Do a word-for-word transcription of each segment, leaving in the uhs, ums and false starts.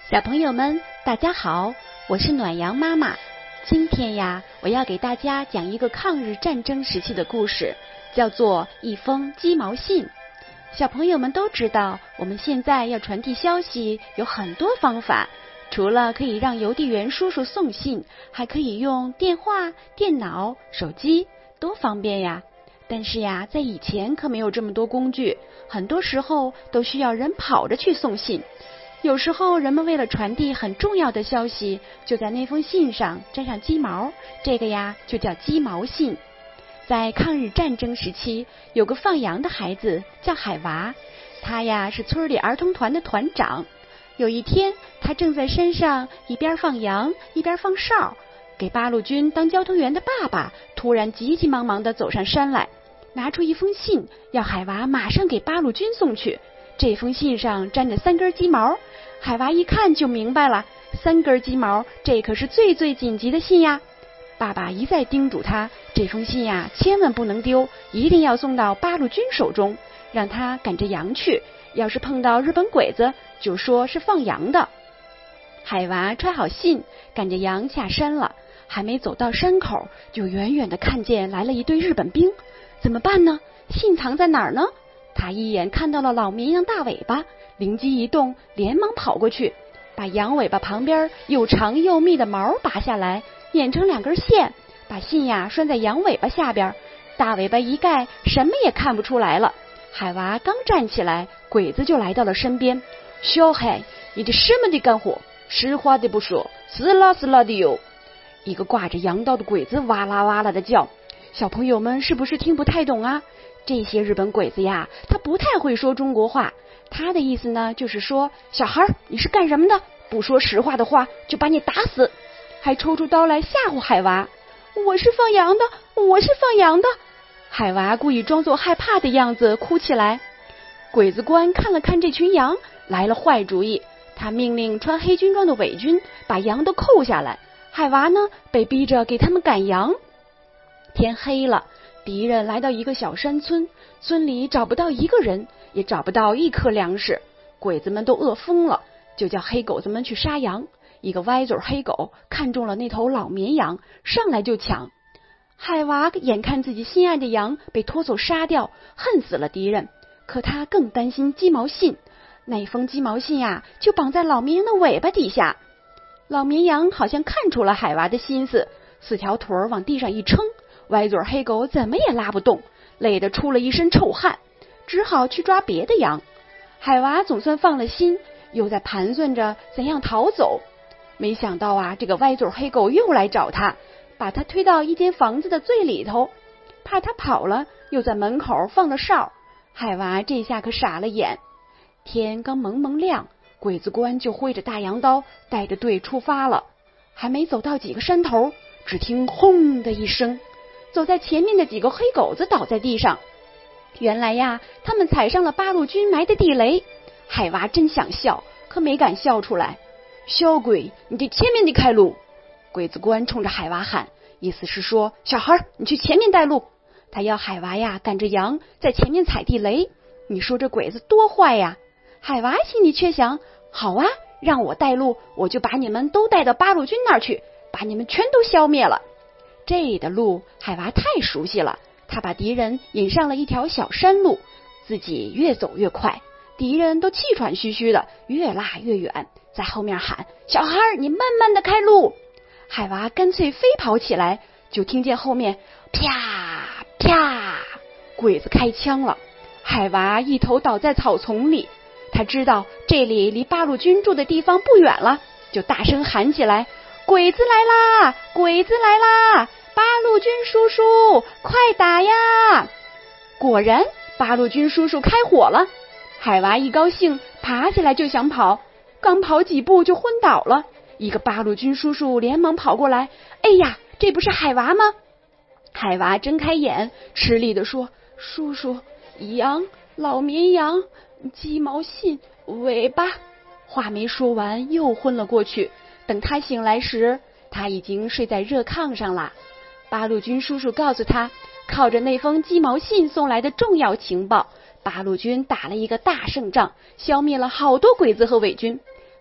小朋友们，大家好，我是暖阳妈妈。今天呀，我要给大家讲一个抗日战争时期的故事，叫做《一封鸡毛信》。小朋友们都知道，我们现在要传递消息有很多方法，除了可以让邮递员叔叔送信，还可以用电话、电脑、手机，多方便呀！但是呀，在以前可没有这么多工具，很多时候都需要人跑着去送信。有时候人们为了传递很重要的消息，就在那封信上沾上鸡毛，这个呀就叫鸡毛信。在抗日战争时期，有个放羊的孩子叫海娃，他呀是村里儿童团的团长。有一天，他正在山上一边放羊一边放哨，给八路军当交通员的爸爸突然急急忙忙地走上山来，拿出一封信，要海娃马上给八路军送去。这封信上沾着三根鸡毛，海娃一看就明白了，三根鸡毛，这可是最最紧急的信呀！爸爸一再叮嘱他，这封信呀千万不能丢，一定要送到八路军手中，让他赶着羊去，要是碰到日本鬼子，就说是放羊的。海娃揣好信，赶着羊下山了，还没走到山口，就远远地看见来了一队日本兵。怎么办呢？信藏在哪儿呢？他一眼看到了老绵羊大尾巴，灵机一动，连忙跑过去，把羊尾巴旁边又长又密的毛拔下来，捻成两根线，把信呀拴在羊尾巴下边，大尾巴一盖，什么也看不出来了。海娃刚站起来，鬼子就来到了身边。小孩，你这什么的干活？实话的不说，死啦死啦的哟！一个挂着羊刀的鬼子哇啦哇啦的叫。小朋友们是不是听不太懂啊？这些日本鬼子呀，他不太会说中国话，他的意思呢，就是说，小孩你是干什么的？不说实话的话，就把你打死，还抽出刀来吓唬海娃。我是放羊的，我是放羊的。海娃故意装作害怕的样子，哭起来。鬼子官看了看这群羊，来了坏主意，他命令穿黑军装的伪军把羊都扣下来。海娃呢，被逼着给他们赶羊。天黑了，敌人来到一个小山村，村里找不到一个人，也找不到一颗粮食，鬼子们都饿疯了，就叫黑狗子们去杀羊。一个歪嘴黑狗看中了那头老绵羊，上来就抢。海娃眼看自己心爱的羊被拖走杀掉，恨死了敌人，可他更担心鸡毛信，那封鸡毛信呀，就绑在老绵羊的尾巴底下。老绵羊好像看出了海娃的心思，四条腿往地上一撑，歪嘴黑狗怎么也拉不动，累得出了一身臭汗，只好去抓别的羊。海娃总算放了心，又在盘算着怎样逃走。没想到啊，这个歪嘴黑狗又来找他，把他推到一间房子的最里头，怕他跑了，又在门口放了哨。海娃这下可傻了眼。天刚蒙蒙亮，鬼子官就挥着大羊刀带着队出发了。还没走到几个山头，只听轰的一声，走在前面的几个黑狗子倒在地上。原来呀，他们踩上了八路军埋的地雷。海娃真想笑，可没敢笑出来。小鬼，你对前面的开路！鬼子官冲着海娃喊，意思是说，小孩你去前面带路。他要海娃呀赶着羊在前面踩地雷。你说这鬼子多坏呀！海娃心里却想，好啊，让我带路，我就把你们都带到八路军那儿去，把你们全都消灭了。这里的路海娃太熟悉了，他把敌人引上了一条小山路，自己越走越快，敌人都气喘吁吁的，越拉越远，在后面喊，小孩你慢慢的开路。海娃干脆飞跑起来，就听见后面啪啪，鬼子开枪了。海娃一头倒在草丛里，他知道这里离八路军住的地方不远了，就大声喊起来，鬼子来啦，鬼子来啦，八路军叔叔快打呀！果然八路军叔叔开火了。海娃一高兴，爬起来就想跑，刚跑几步就昏倒了。一个八路军叔叔连忙跑过来，哎呀，这不是海娃吗？海娃睁开眼，吃力地说，叔叔，羊，老绵羊，鸡毛信，尾巴。话没说完，又昏了过去。等他醒来时，他已经睡在热炕上了。八路军叔叔告诉他，靠着那封鸡毛信送来的重要情报，八路军打了一个大胜仗，消灭了好多鬼子和伪军。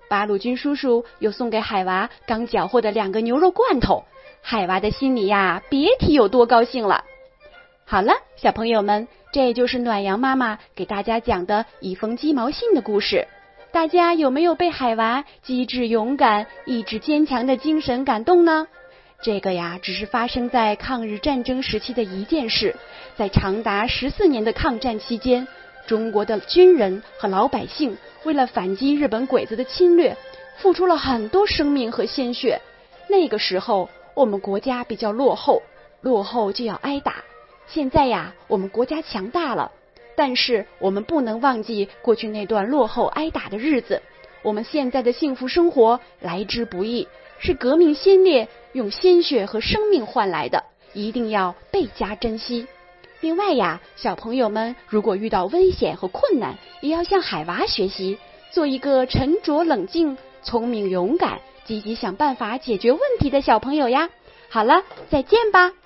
八路军叔叔又送给海娃刚缴获的两个牛肉罐头，海娃的心里呀，别提有多高兴了。好了，小朋友们，这就是暖阳妈妈给大家讲的一封鸡毛信的故事。大家有没有被海娃机智勇敢、意志坚强的精神感动呢？这个呀，只是发生在抗日战争时期的一件事。在长达十四年的抗战期间，中国的军人和老百姓为了反击日本鬼子的侵略，付出了很多生命和鲜血。那个时候，我们国家比较落后，落后就要挨打。现在呀，我们国家强大了。但是我们不能忘记过去那段落后挨打的日子，我们现在的幸福生活来之不易，是革命先烈用鲜血和生命换来的，一定要倍加珍惜。另外呀，小朋友们如果遇到危险和困难，也要向海娃学习，做一个沉着冷静、聪明勇敢、积极想办法解决问题的小朋友呀。好了，再见吧。